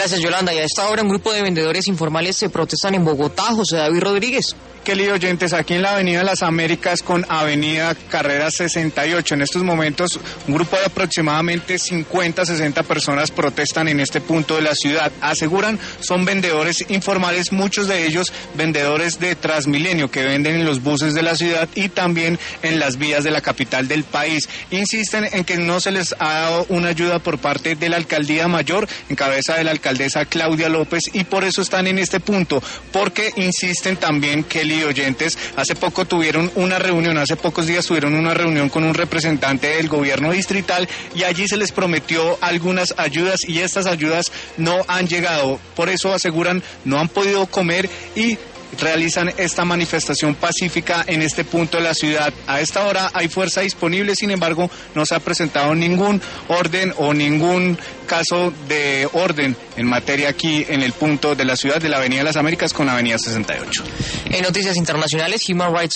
Gracias, Yolanda. Y a esta hora un grupo de vendedores informales se protestan en Bogotá. José David Rodríguez. Kelly, oyentes, aquí en la Avenida Las Américas con Avenida Carrera 68. En estos momentos, un grupo de aproximadamente 50, 60 personas protestan en este punto de la ciudad. Aseguran, son vendedores informales, muchos de ellos vendedores de Transmilenio, que venden en los buses de la ciudad y también en las vías de la capital del país. Insisten en que no se les ha dado una ayuda por parte de la Alcaldía Mayor, en cabeza de la alcaldesa Claudia López, y por eso están en este punto, porque insisten también, Kelly, oyentes, hace pocos días tuvieron una reunión con un representante del gobierno distrital y allí se les prometió algunas ayudas y estas ayudas no han llegado. Por eso aseguran no han podido comer y realizan esta manifestación pacífica en este punto de la ciudad. A esta hora hay fuerza disponible, sin embargo, no se ha presentado ningún orden o ningún caso de orden en materia aquí en el punto de la ciudad de la Avenida Las Américas con Avenida 68. En noticias internacionales, Human Rights